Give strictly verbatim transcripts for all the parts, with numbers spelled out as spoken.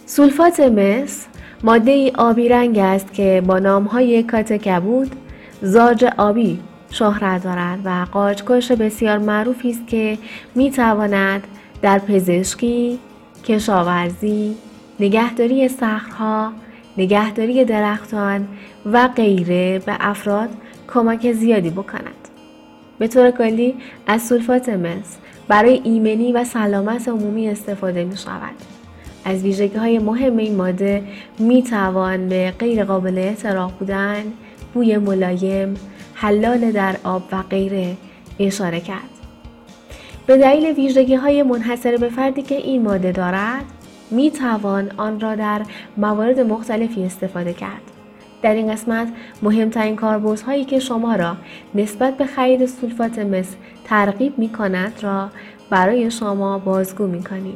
سولفات مس ماده آبی رنگ است که با نام‌های کات کبود، زاج آبی شهرت دارد و قارچ‌کش بسیار معروفی است که می‌تواند در پزشکی، کشاورزی، نگهداری صخره‌ها، نگهداری درختان و غیره به افراد کمک زیادی بکند. به طور کلی از سولفات مس برای ایمنی و سلامت عمومی استفاده می شود. از ویژگی‌های مهم این ماده می توان به غیر قابل احتراق بودن، بوی ملایم، حلال در آب و غیره اشاره کرد. به دلیل ویژگی‌های منحصر به فردی که این ماده دارد، می توان آن را در موارد مختلفی استفاده کرد. در این قسمت مهمترین کاربردهایی که شما را نسبت به خرید سولفات مس ترغیب می کند را برای شما بازگو می کنیم.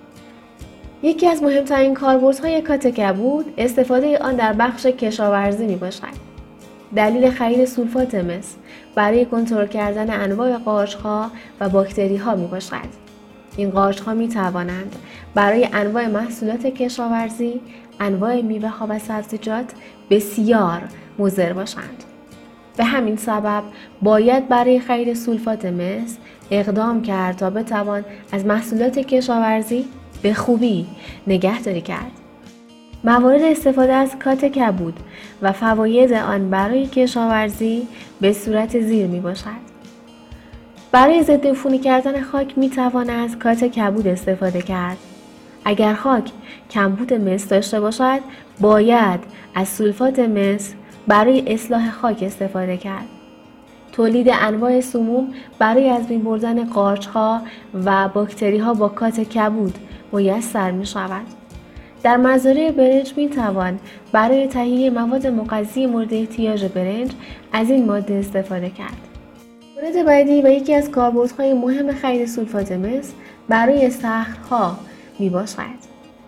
یکی از مهمترین کاربردهای کات کبود استفاده آن در بخش کشاورزی می باشد. دلیل خرید سولفات مس برای کنترل کردن انواع قارچ‌ها و باکتری‌ها می باشد. این قارچ‌ها می توانند برای انواع محصولات کشاورزی، انواع میوه‌ها و سبزیجات بسیار مضر باشند. به همین سبب باید برای خرید سولفات مس اقدام کرد تا بتوان از محصولات کشاورزی به خوبی نگهداری کرد. موارد استفاده از کات کبود و فواید آن برای کشاورزی به صورت زیر می باشد. برای ضد عفونی کردن خاک می توان از کات کبود استفاده کرد. اگر خاک کمبود مس داشته باشد، باید از سولفات مس برای اصلاح خاک استفاده کرد. تولید انواع سموم برای از بین بردن قارچ‌ها و باکتری‌ها با کات کبود میسر می شود. در مزارع برنج می توان برای تهیه مواد مغذی مورد احتیاج برنج از این ماده استفاده کرد. مورد بعدی و یکی از کاربردهای مهم خرید سولفات مس برای صخره‌ها می باشد.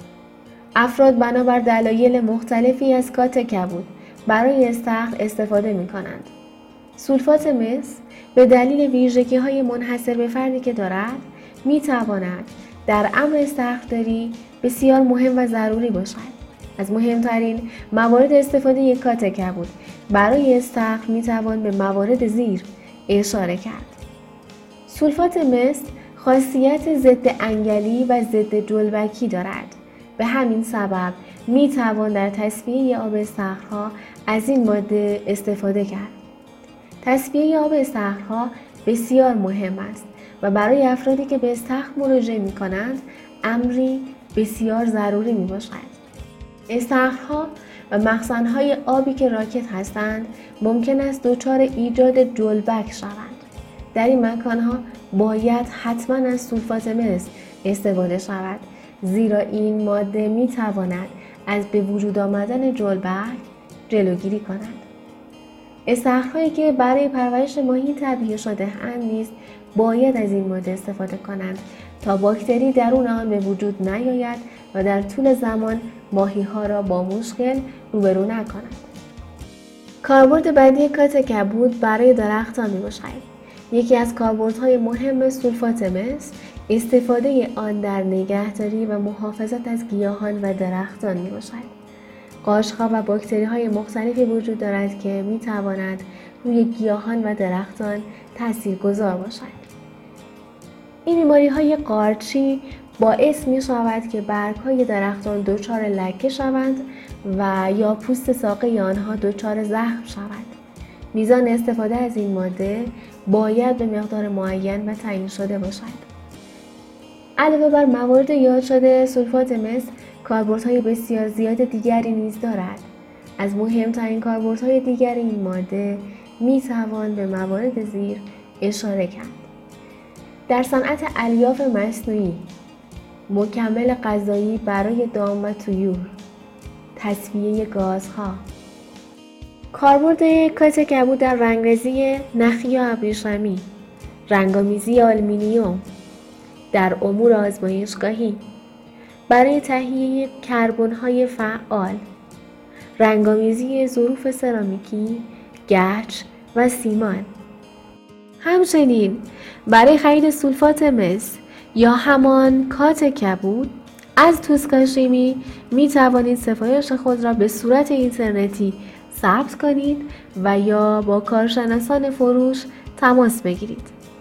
افراد بنابر دلایل مختلفی از کات کبود برای صخر استفاده می کنند. سولفات مس به دلیل ویژگی‌های منحصر به فردی که دارد می تواند در امر صخره‌داری بسیار مهم و ضروری باشد. از مهمترین موارد استفاده کات کبود برای صخر می توان به موارد زیر اشاره کرد. سولفات مس خاصیت ضد انگلی و ضد جلبکی دارد. به همین سبب می توان در تصفیه آب صخره‌ها از این ماده استفاده کرد. تصفیه آب صخره‌ها بسیار مهم است و برای افرادی که به صخر مراجعه می کنند امری بسیار ضروری می باشد. صخرها و مخزن‌های آبی که راکد هستند ممکن است دچار ایجاد جلبک شوند. در این مکانها باید حتما از سولفات مس استفاده شود، زیرا این ماده می تواند از به وجود آمدن جلبک جلوگیری کند. صخرهایی که برای پرورش ماهی طبیعی شده اند نیز باید از این ماده استفاده کنند تا باکتری درون آن به وجود نیاید و در طول زمان ماهی ها را با مشکل روبرو نکند. کاربرد بعدی کات کبود برای درختان می باشد. یکی از کاربردهای مهم سولفات مس استفاده آن در نگهداری و محافظت از گیاهان و درختان می باشد. قارچ‌ها و باکتری‌های مختلفی وجود دارد که می تواند روی گیاهان و درختان تاثیرگذار باشد. این بیماری‌های قارچی باعث می شود که برگ‌های درختان دچار لکه شوند و یا پوست ساقه آنها دچار زخم شود. میزان استفاده از این ماده باید به مقدار معین و تعیین شده باشد. علاوه بر موارد یاد شده، سولفات مس کاربردهای بسیار زیاد دیگری نیز دارد. از مهمترین کاربردهای دیگر این ماده می توان به موارد زیر اشاره کرد. در صنعت الیاف مصنوعی، مکمل غذایی برای دام و طیور، تصفیه گازها. کاربرد کات کبود در رنگرزی نخی یا ابریشمی، رنگامیزی آلومینیوم، در امور آزمایشگاهی، برای تهیه کربن‌های فعال، رنگامیزی ظروف سرامیکی، گچ و سیمان. همچنین برای خرید سولفات مس یا همان کات کبود از توسکا شیمی می توانید سفارش خود را به صورت اینترنتی ثبت کنید و یا با کارشناسان فروش تماس بگیرید.